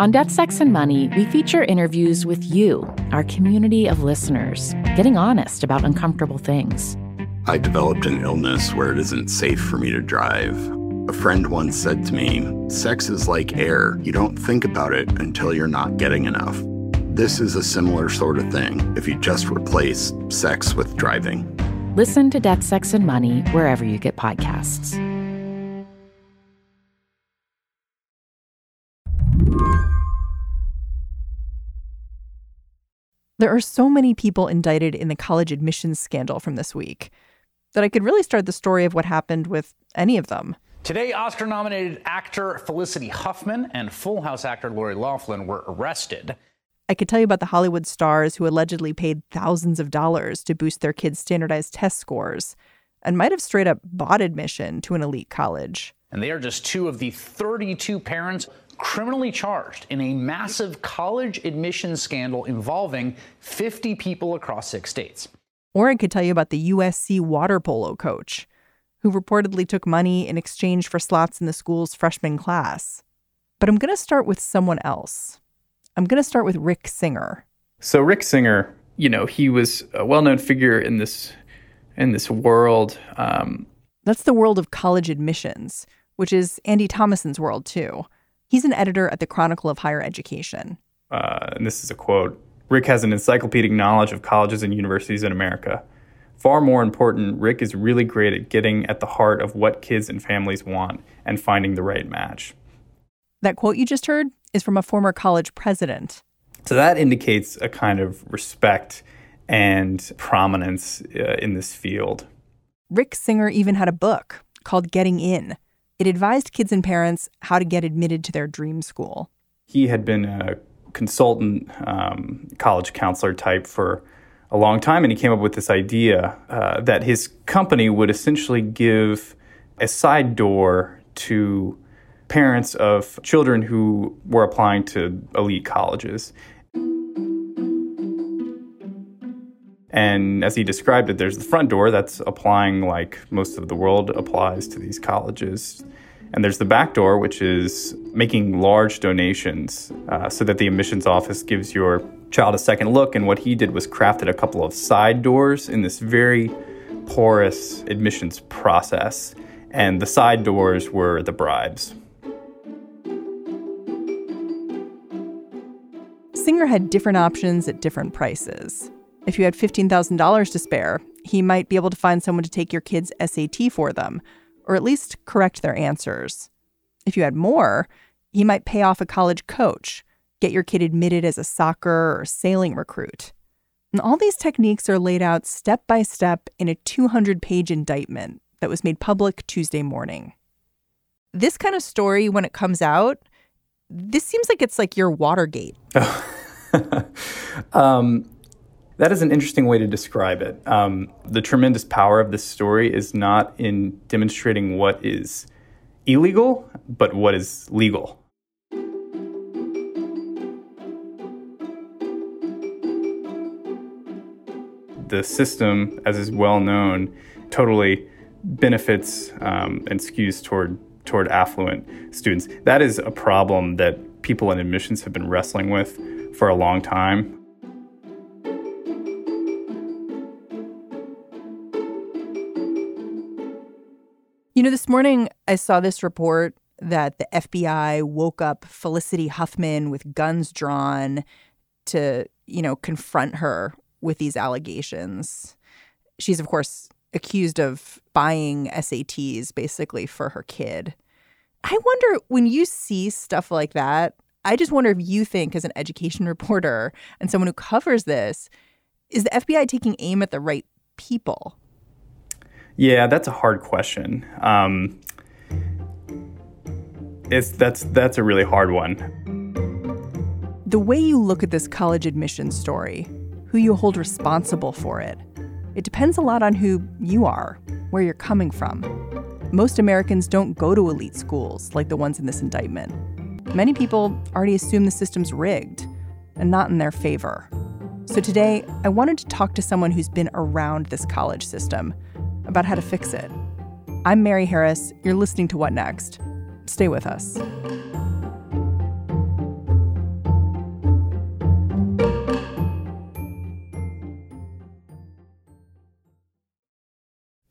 On Death, Sex, and Money, we feature interviews with you, our community of listeners, getting honest about uncomfortable things. I developed an illness where it isn't safe for me to drive. A friend once said to me, sex is like air. You don't think about it until you're not getting enough. This is a similar sort of thing if you just replace sex with driving. Listen to Death, Sex, and Money wherever you get podcasts. There are so many people indicted in the college admissions scandal from this week that I could really start the story of what happened with any of them. Today, Oscar-nominated actor Felicity Huffman and Full House actor Lori Loughlin were arrested. I could tell you about the Hollywood stars who allegedly paid thousands of dollars to boost their kids' standardized test scores and might have straight up bought admission to an elite college. And they are just two of the 32 parents criminally charged in a massive college admissions scandal involving 50 people across 6 states. Or I could tell you about the USC water polo coach who reportedly took money in exchange for slots in the school's freshman class. But I'm going to start with someone else. I'm going to start with Rick Singer. So Rick Singer, he was a well-known figure in this world. That's the world of college admissions, which is Andy Thomason's world, too. He's an editor at the Chronicle of Higher Education. And this is a quote. Rick has an encyclopedic knowledge of colleges and universities in America. Far more important, Rick is really great at getting at the heart of what kids and families want and finding the right match. That quote you just heard is from a former college president. So that indicates a kind of respect and prominence in this field. Rick Singer even had a book called Getting In. It advised kids and parents how to get admitted to their dream school. He had been a consultant college counselor type for a long time, and he came up with this idea that his company would essentially give a side door to parents of children who were applying to elite colleges. And as he described it, there's the front door that's applying like most of the world applies to these colleges. And there's the back door, which is making large donations so that the admissions office gives your child a second look. And what he did was crafted a couple of side doors in this very porous admissions process. And the side doors were the bribes. Singer had different options at different prices. If you had $15,000 to spare, he might be able to find someone to take your kid's SAT for them, or at least correct their answers. If you had more, he might pay off a college coach, get your kid admitted as a soccer or sailing recruit. And all these techniques are laid out step by step in a 200-page indictment that was made public Tuesday morning. This kind of story, when it comes out, this seems like it's like your Watergate. That is an interesting way to describe it. The tremendous power of this story is not in demonstrating what is illegal, but what is legal. The system, as is well known, totally benefits and skews toward affluent students. That is a problem that people in admissions have been wrestling with for a long time. This morning I saw this report that the FBI woke up Felicity Huffman with guns drawn to, confront her with these allegations. She's, of course, accused of buying SATs basically for her kid. I wonder, when you see stuff like that, I just wonder if you think, as an education reporter and someone who covers this, is the FBI taking aim at the right people? Yeah, that's a hard question. That's a really hard one. The way you look at this college admissions story, who you hold responsible for it, it depends a lot on who you are, where you're coming from. Most Americans don't go to elite schools like the ones in this indictment. Many people already assume the system's rigged and not in their favor. So today, I wanted to talk to someone who's been around this college system about how to fix it. I'm Mary Harris. You're listening to What Next? Stay with us.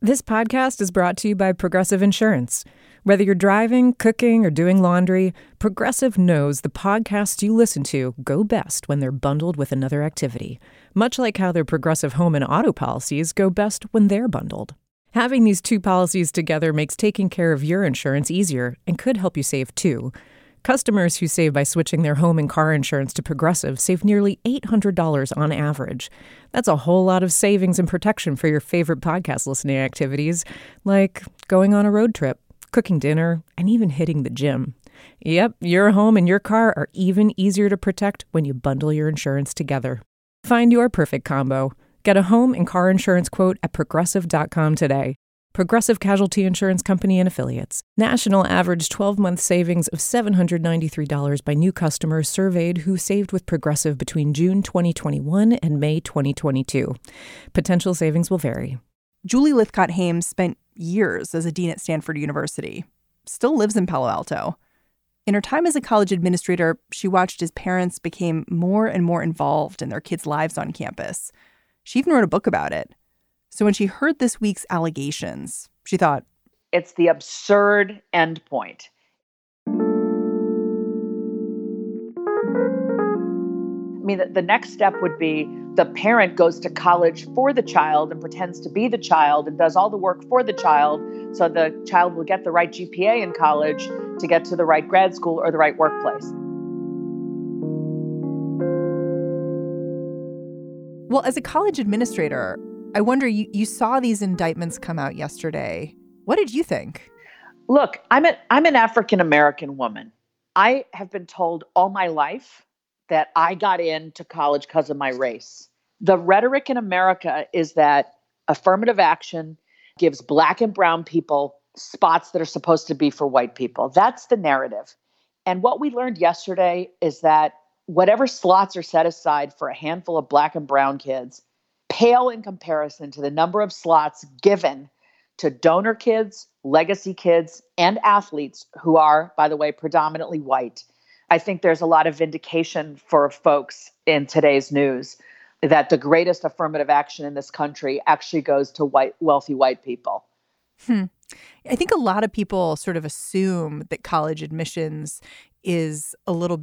This podcast is brought to you by Progressive Insurance. Whether you're driving, cooking, or doing laundry, Progressive knows the podcasts you listen to go best when they're bundled with another activity, much like how their Progressive home and auto policies go best when they're bundled. Having these two policies together makes taking care of your insurance easier and could help you save too. Customers who save by switching their home and car insurance to Progressive save nearly $800 on average. That's a whole lot of savings and protection for your favorite podcast listening activities, like going on a road trip, cooking dinner, and even hitting the gym. Yep, your home and your car are even easier to protect when you bundle your insurance together. Find your perfect combo. Get a home and car insurance quote at Progressive.com today. Progressive Casualty Insurance Company and Affiliates. National average 12-month savings of $793 by new customers surveyed who saved with Progressive between June 2021 and May 2022. Potential savings will vary. Julie Lythcott-Haims spent years as a dean at Stanford University, still lives in Palo Alto. In her time as a college administrator, she watched as parents became more and more involved in their kids' lives on campus. She even wrote a book about it. So when she heard this week's allegations, she thought, it's the absurd endpoint. I mean, the next step would be the parent goes to college for the child and pretends to be the child and does all the work for the child so the child will get the right GPA in college to get to the right grad school or the right workplace. Well, as a college administrator, I wonder, you saw these indictments come out yesterday. What did you think? Look, I'm an African-American woman. I have been told all my life that I got into college because of my race. The rhetoric in America is that affirmative action gives Black and brown people spots that are supposed to be for white people. That's the narrative. And what we learned yesterday is that whatever slots are set aside for a handful of Black and brown kids pale in comparison to the number of slots given to donor kids, legacy kids, and athletes who are, by the way, predominantly white. I think there's a lot of vindication for folks in today's news that the greatest affirmative action in this country actually goes to wealthy white people. I think a lot of people sort of assume that college admissions is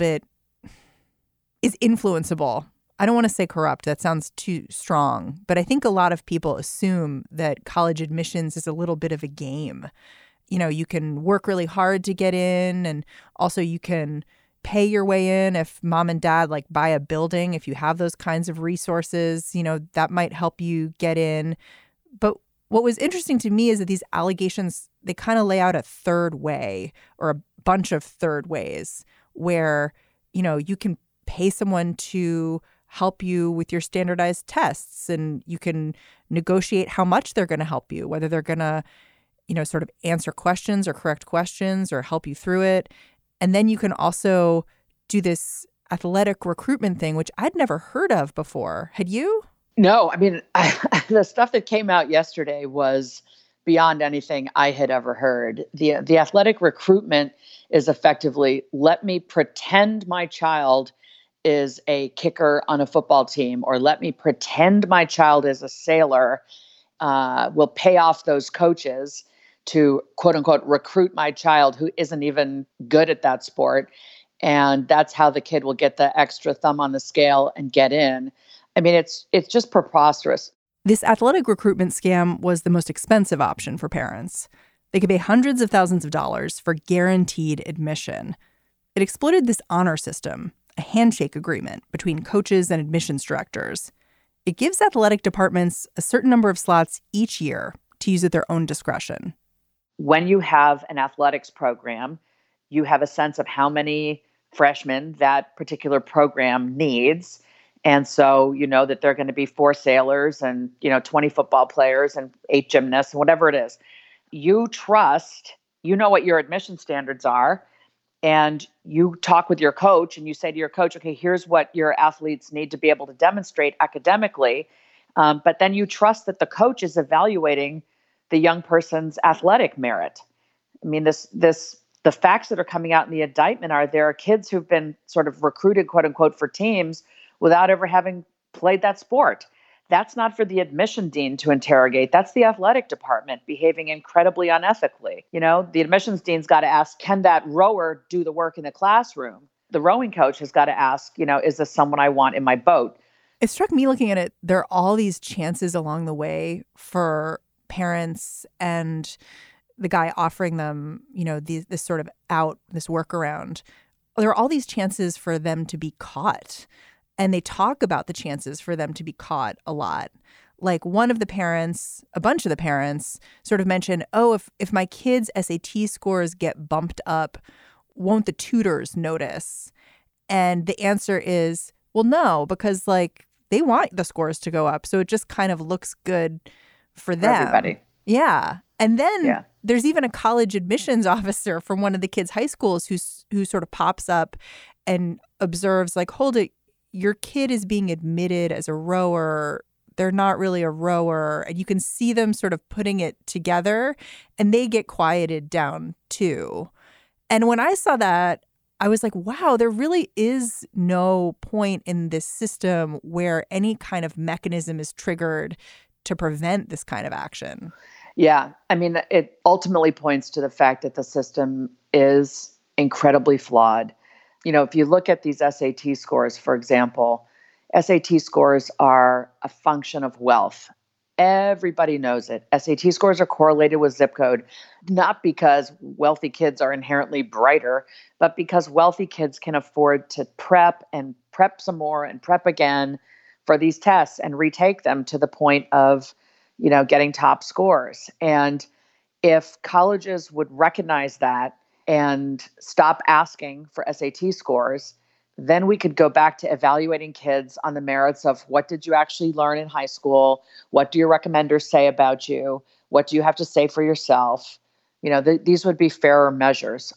influenceable. I don't want to say corrupt. That sounds too strong. But I think a lot of people assume that college admissions is a little bit of a game. You know, you can work really hard to get in, and also you can pay your way in if mom and dad buy a building. If you have those kinds of resources, that might help you get in. But what was interesting to me is that these allegations, they kind of lay out a third way or a bunch of third ways where, you can pay someone to help you with your standardized tests, and you can negotiate how much they're going to help you, whether they're going to, sort of answer questions or correct questions or help you through it. And then you can also do this athletic recruitment thing, which I'd never heard of before. Had you? No, I mean, the stuff that came out yesterday was beyond anything I had ever heard. The athletic recruitment is effectively, let me pretend my child is a kicker on a football team, or let me pretend my child is a sailor, will pay off those coaches to, quote unquote, recruit my child who isn't even good at that sport. And that's how the kid will get the extra thumb on the scale and get in. I mean, it's just preposterous. This athletic recruitment scam was the most expensive option for parents. They could pay hundreds of thousands of dollars for guaranteed admission. It exploited this honor system, a handshake agreement between coaches and admissions directors. It gives athletic departments a certain number of slots each year to use at their own discretion. When you have an athletics program, you have a sense of how many freshmen that particular program needs. And so you know that there are going to be 4 sailors and, 20 football players and 8 gymnasts, whatever it is. You trust, what your admission standards are. And you talk with your coach and you say to your coach, okay, here's what your athletes need to be able to demonstrate academically. But then you trust that the coach is evaluating the young person's athletic merit. I mean, the facts that are coming out in the indictment are there are kids who've been sort of recruited, quote unquote, for teams without ever having played that sport. That's not for the admission dean to interrogate. That's the athletic department behaving incredibly unethically. The admissions dean's got to ask, can that rower do the work in the classroom? The rowing coach has got to ask, is this someone I want in my boat? It struck me looking at it, there are all these chances along the way for parents and the guy offering them, this sort of this workaround. There are all these chances for them to be caught. And they talk about the chances for them to be caught a lot. Like one of the parents, a bunch of the parents sort of mentioned, if my kids' SAT scores get bumped up, won't the tutors notice? And the answer is, well, no, because they want the scores to go up. So it just kind of looks good for them. Everybody. Yeah. And then there's even a college admissions officer from one of the kids' high schools who sort of pops up and observes, hold it, your kid is being admitted as a rower. They're not really a rower. And you can see them sort of putting it together and they get quieted down too. And when I saw that, I was like, wow, there really is no point in this system where any kind of mechanism is triggered to prevent this kind of action. Yeah. I mean, it ultimately points to the fact that the system is incredibly flawed. If you look at these SAT scores, for example, SAT scores are a function of wealth. Everybody knows it. SAT scores are correlated with zip code, not because wealthy kids are inherently brighter, but because wealthy kids can afford to prep and prep some more and prep again for these tests and retake them to the point of, getting top scores. And if colleges would recognize that and stop asking for SAT scores, then we could go back to evaluating kids on the merits of what did you actually learn in high school? What do your recommenders say about you? What do you have to say for yourself? These would be fairer measures.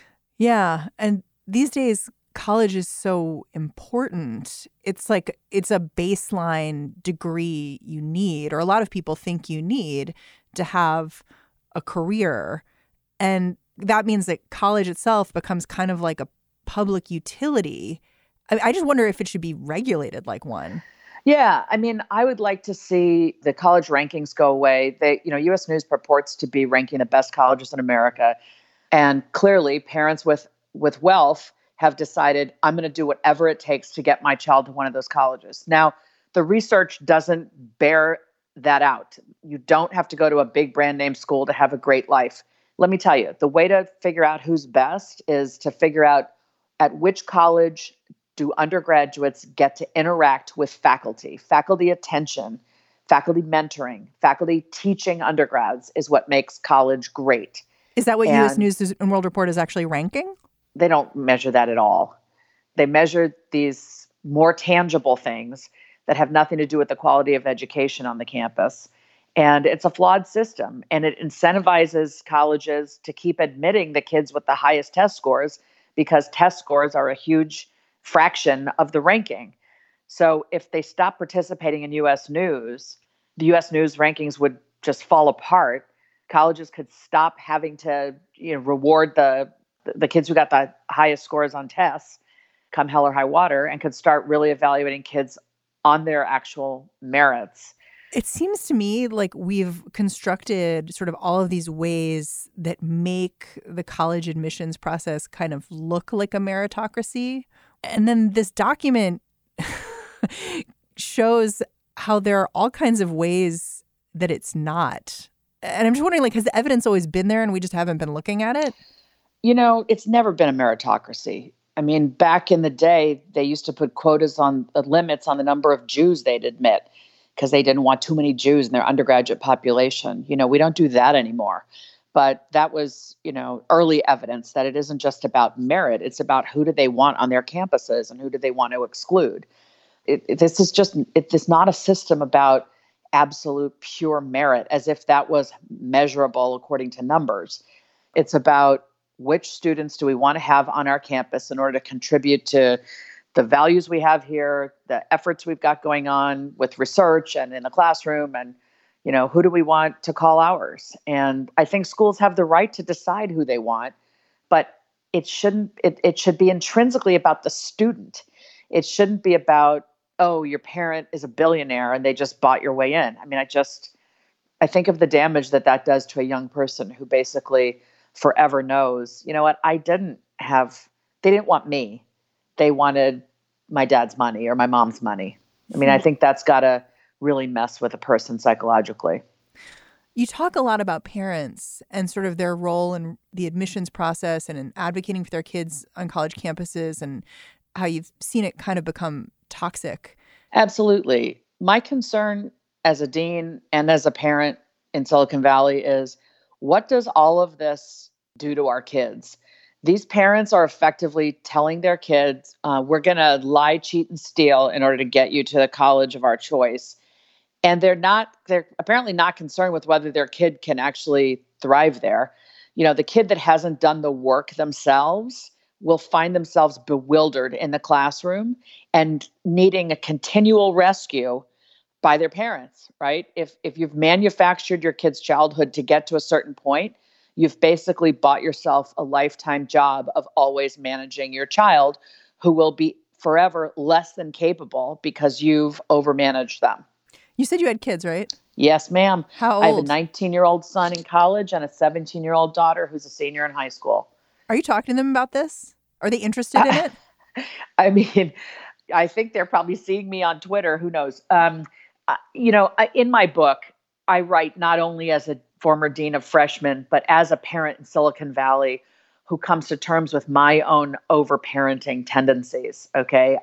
Yeah. And these days, college is so important. It's a baseline degree you need, or a lot of people think you need to have a career. And that means that college itself becomes kind of like a public utility. I just wonder if it should be regulated like one. Yeah. I mean, I would like to see the college rankings go away. U.S. News purports to be ranking the best colleges in America. And clearly parents with wealth have decided, I'm going to do whatever it takes to get my child to one of those colleges. Now, the research doesn't bear that out. You don't have to go to a big brand name school to have a great life. Let me tell you, the way to figure out who's best is to figure out at which college do undergraduates get to interact with faculty attention, faculty mentoring, faculty teaching undergrads is what makes college great. Is that what U.S. News and World Report is actually ranking? They don't measure that at all. They measure these more tangible things that have nothing to do with the quality of education on the campus. And it's a flawed system, and it incentivizes colleges to keep admitting the kids with the highest test scores because test scores are a huge fraction of the ranking. So if they stop participating in U.S. News, the U.S. News rankings would just fall apart. Colleges could stop having to reward the kids who got the highest scores on tests come hell or high water, and could start really evaluating kids on their actual merits. It seems to me like we've constructed sort of all of these ways that make the college admissions process kind of look like a meritocracy. And then this document shows how there are all kinds of ways that it's not. And I'm just wondering, has the evidence always been there and we just haven't been looking at it? It's never been a meritocracy. I mean, back in the day, they used to put quotas on limits on the number of Jews they'd admit because they didn't want too many Jews in their undergraduate population. We don't do that anymore. But that was, early evidence that it isn't just about merit. It's about who do they want on their campuses and who do they want to exclude. This is not a system about absolute pure merit as if that was measurable according to numbers. It's about which students do we want to have on our campus in order to contribute to the values we have here, the efforts we've got going on with research and in the classroom, and who do we want to call ours? And I think schools have the right to decide who they want, but it should be intrinsically about the student. It shouldn't be about, oh, your parent is a billionaire and they just bought your way in. I mean, I think of the damage that does to a young person who basically forever knows, you know what, they didn't want me. They wanted my dad's money or my mom's money. I mean, I think that's got to really mess with a person psychologically. You talk a lot about parents and sort of their role in the admissions process and in advocating for their kids on college campuses and how you've seen it kind of become toxic. Absolutely. My concern as a dean and as a parent in Silicon Valley is, what does all of this do to our kids? These parents are effectively telling their kids, we're going to lie, cheat, and steal in order to get you to the college of our choice. And they're apparently not concerned with whether their kid can actually thrive there. You know, the kid that hasn't done the work themselves will find themselves bewildered in the classroom and needing a continual rescue by their parents, right? If you've manufactured your kid's childhood to get to a certain point, you've basically bought yourself a lifetime job of always managing your child, who will be forever less than capable because you've overmanaged them. You said you had kids, right? Yes, ma'am. How old? I have a 19-year-old son in college and a 17-year-old daughter who's a senior in high school. Are you talking to them about this? Are they interested in it? I mean, I think they're probably seeing me on Twitter. Who knows? In my book, I write not only as a former dean of freshmen, but as a parent in Silicon Valley who comes to terms with my own overparenting tendencies. Okay.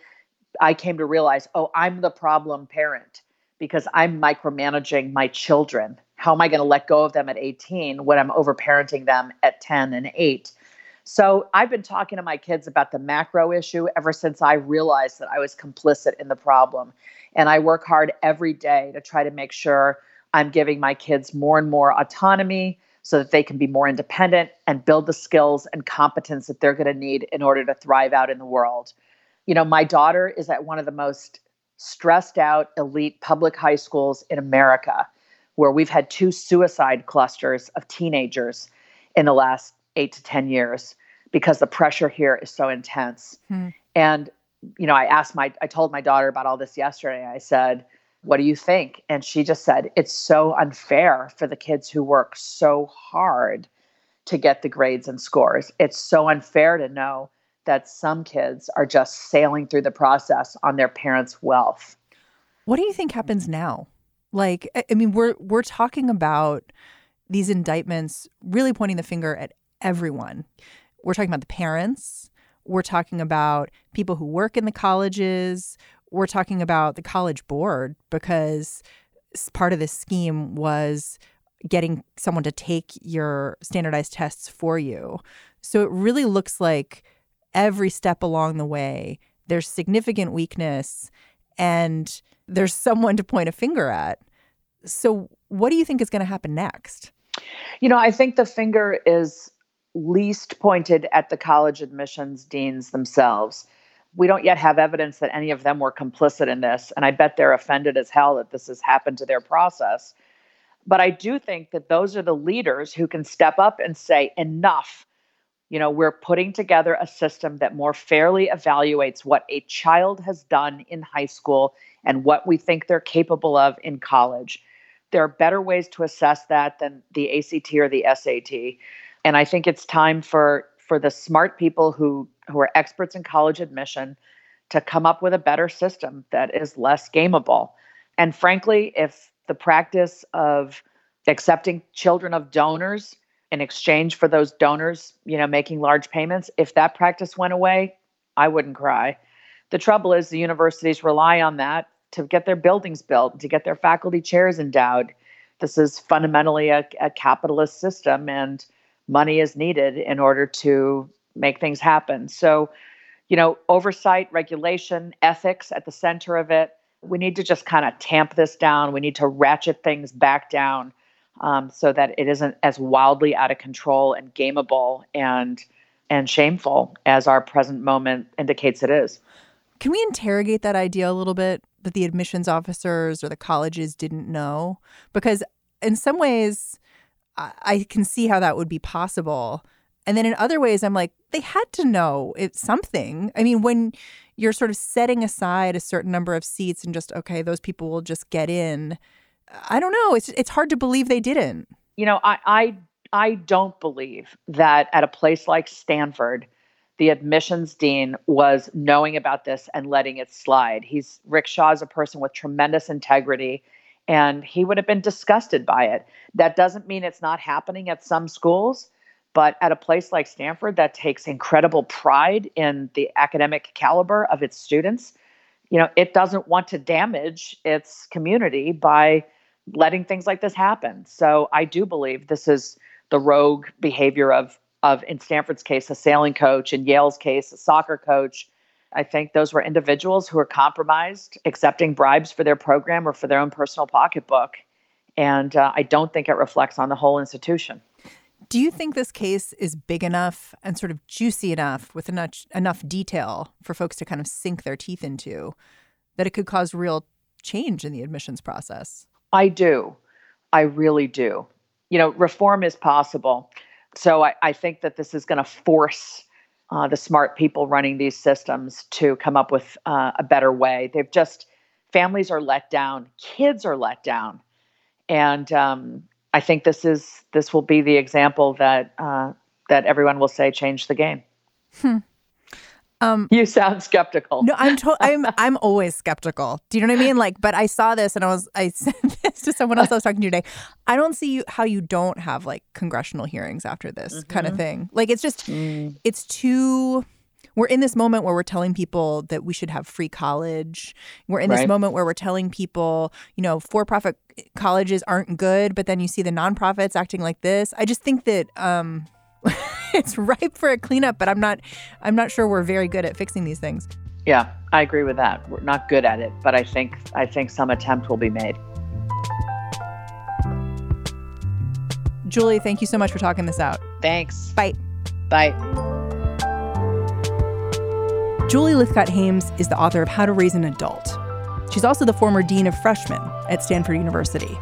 I came to realize, I'm the problem parent because I'm micromanaging my children. How am I going to let go of them at 18 when I'm overparenting them at 10 and 8? So I've been talking to my kids about the macro issue ever since I realized that I was complicit in the problem. And I work hard every day to try to make sure I'm giving my kids more and more autonomy so that they can be more independent and build the skills and competence that they're going to need in order to thrive out in the world. You know, my daughter is at one of the most stressed out elite public high schools in America, where we've had 2 suicide clusters of teenagers in the last 8 to 10 years because the pressure here is so intense. And, you know, I told my daughter about all this yesterday. I said, what do you think? And she just said, it's so unfair for the kids who work so hard to get the grades and scores. It's so unfair to know that some kids are just sailing through the process on their parents' wealth. What do you think happens now? Like, I mean, we're talking about these indictments really pointing the finger at everyone. We're talking about the parents. We're talking about people who work in the colleges. We're talking about the College Board, because part of this scheme was getting someone to take your standardized tests for you. So it really looks like every step along the way, there's significant weakness and there's someone to point a finger at. So what do you think is going to happen next? You know, I think the finger is least pointed at the college admissions deans themselves. We don't yet have evidence that any of them were complicit in this. And I bet they're offended as hell that this has happened to their process. But I do think that those are the leaders who can step up and say, enough. You know, we're putting together a system that more fairly evaluates what a child has done in high school and what we think they're capable of in college. There are better ways to assess that than the ACT or the SAT. And I think it's time for the smart people who are experts in college admission to come up with a better system that is less gameable. And frankly, if the practice of accepting children of donors in exchange for those donors, you know, making large payments, if that practice went away, I wouldn't cry. The trouble is the universities rely on that to get their buildings built, to get their faculty chairs endowed. This is fundamentally a capitalist system, and money is needed in order to make things happen. So, you know, oversight, regulation, ethics at the center of it. We need to just kind of tamp this down. We need to ratchet things back down so that it isn't as wildly out of control and gameable and shameful as our present moment indicates it is. Can we interrogate that idea a little bit, that the admissions officers or the colleges didn't know? Because in some ways, I can see how that would be possible. And then in other ways, I'm like, they had to know it's something. I mean, when you're sort of setting aside a certain number of seats and just, okay, those people will just get in. I don't know. It's hard to believe they didn't. You know, I don't believe that at a place like Stanford, the admissions dean was knowing about this and letting it slide. Rick Shaw is a person with tremendous integrity, and he would have been disgusted by it. That doesn't mean it's not happening at some schools, but at a place like Stanford that takes incredible pride in the academic caliber of its students, you know, it doesn't want to damage its community by letting things like this happen. So I do believe this is the rogue behavior of in Stanford's case, a sailing coach, in Yale's case, a soccer coach. I think those were individuals who were compromised, accepting bribes for their program or for their own personal pocketbook. And I don't think it reflects on the whole institution. Do you think this case is big enough and sort of juicy enough with enough detail for folks to kind of sink their teeth into that it could cause real change in the admissions process? I do. I really do. You know, reform is possible. So I think that this is going to force the smart people running these systems to come up with a better way. Families are let down, kids are let down. And I think this will be the example that everyone will say changed the game. You sound skeptical. No, I'm always skeptical. Do you know what I mean? Like, but I saw this and I said this to someone else I was talking to today. I don't see how you don't have like congressional hearings after this kind of thing. Like, it's just, it's too. We're in this moment where we're telling people that we should have free college. We're in this moment where we're telling people, you know, for-profit colleges aren't good, but then you see the nonprofits acting like this. I just think that it's ripe for a cleanup, but I'm not sure we're very good at fixing these things. Yeah, I agree with that. We're not good at it, but I think some attempt will be made. Julie, thank you so much for talking this out. Thanks. Bye. Bye. Julie Lythcott-Haims is the author of How to Raise an Adult. She's also the former dean of freshmen at Stanford University.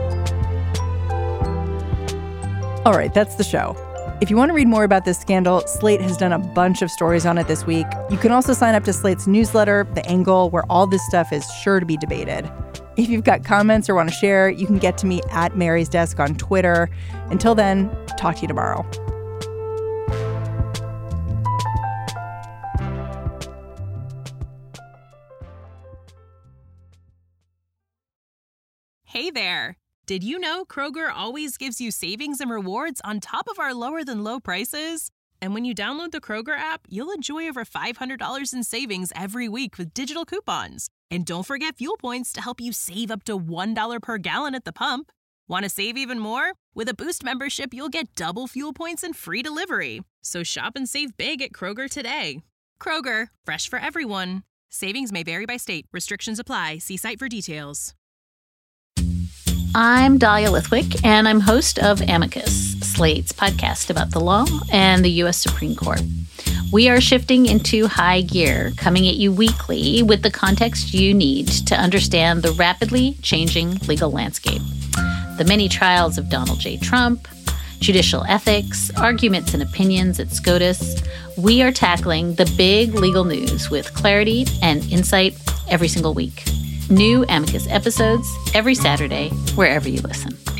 All right, that's the show. If you want to read more about this scandal, Slate has done a bunch of stories on it this week. You can also sign up to Slate's newsletter, The Angle, where all this stuff is sure to be debated. If you've got comments or want to share, you can get to me at Mary's Desk on Twitter. Until then, talk to you tomorrow. Hey there. Did you know Kroger always gives you savings and rewards on top of our lower than low prices? And when you download the Kroger app, you'll enjoy over $500 in savings every week with digital coupons. And don't forget fuel points to help you save up to $1 per gallon at the pump. Want to save even more? With a Boost membership, you'll get double fuel points and free delivery. So shop and save big at Kroger today. Kroger, fresh for everyone. Savings may vary by state. Restrictions apply. See site for details. I'm Dahlia Lithwick, and I'm host of Amicus, Slate's podcast about the law and the U.S. Supreme Court. We are shifting into high gear, coming at you weekly with the context you need to understand the rapidly changing legal landscape. The many trials of Donald J. Trump, judicial ethics, arguments and opinions at SCOTUS. We are tackling the big legal news with clarity and insight every single week. New Amicus episodes every Saturday, wherever you listen.